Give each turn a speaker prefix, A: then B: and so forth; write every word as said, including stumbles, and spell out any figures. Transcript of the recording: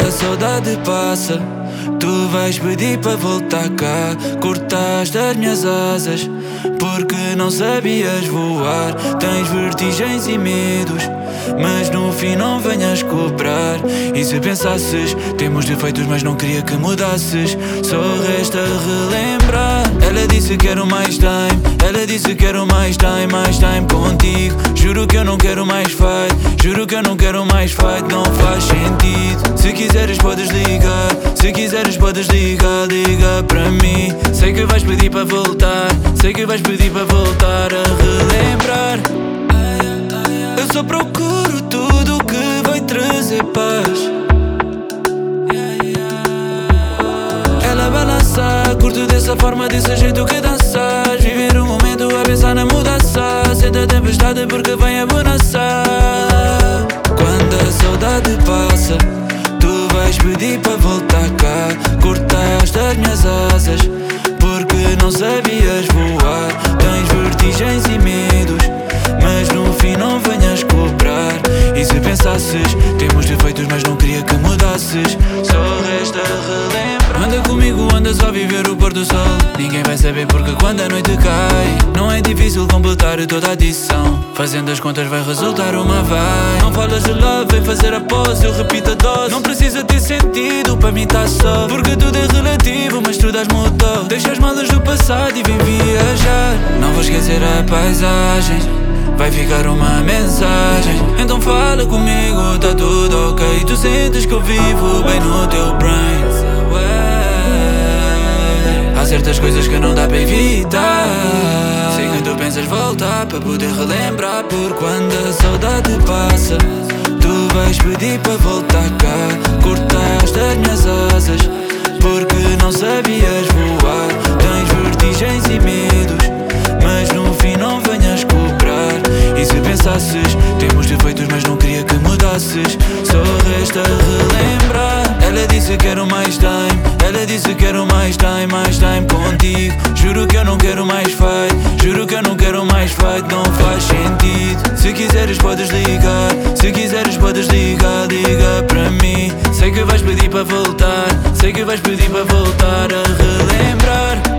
A: a saudade passa, tu vais pedir para voltar cá. Cortaste as minhas asas porque não sabias voar. Tens vertigens e medos, mas no fim não venhas cobrar. E se pensasses, temos defeitos mas não queria que mudasses, só resta relembrar. Ela disse que quero mais time, ela disse que quero mais time, mais time contigo. Juro que eu não quero mais fight, juro que eu não quero mais fight, não faz sentido. Se quiseres podes ligar, se quiseres podes ligar, liga para mim. Sei que vais pedir para voltar, sei que vais pedir para voltar a relembrar. Eu só procuro tudo o que vai trazer paz. Ela balança, curto dessa forma, desse jeito que danças. Viver o momento a pensar na mudança. Senta a tempestade porque vem a bonança. Quando a saudade passa, tu vais pedir para voltar cá. Cortaste as minhas asas porque não sabias voar. Tens vertigens e medos, mas no fim não venhas cobrar. E se pensasses, temos defeitos mas não queria que mudasses, só resta relembrar. Anda comigo, anda só viver o pôr do sol. Ninguém vai saber porque quando a noite cai, não é difícil completar toda a adição. Fazendo as contas vai resultar uma vai. Não falas de love, vem fazer a pose, eu repito a dose. Não precisa ter sentido, para mim tá só, porque tudo é relativo, mas tu dás motor. Deixa as malas do passado e vem viajar. Não vou esquecer a paisagem, vai ficar uma mensagem. Então fala comigo, tá tudo ok. Tu sentes que eu vivo bem no teu brain. Há certas coisas que não dá para evitar. Sei que tu pensas voltar para poder relembrar. Por quando a saudade passa, tu vais pedir para voltar cá. Cortaste as minhas asas porque não sabias voar. Tens vertigens e medos, mas no fim não venhas cobrar. E se pensasses, temos defeitos mas não queria que mudasses, só resta relembrar. Ela disse que quero mais time, ela disse que quero mais time, mais time contigo. Juro que eu não quero mais fight, juro que eu não quero mais fight, não faz sentido. Se quiseres podes ligar, se quiseres podes ligar, liga para mim. Sei que vais pedir para voltar, sei que vais pedir para voltar a relembrar.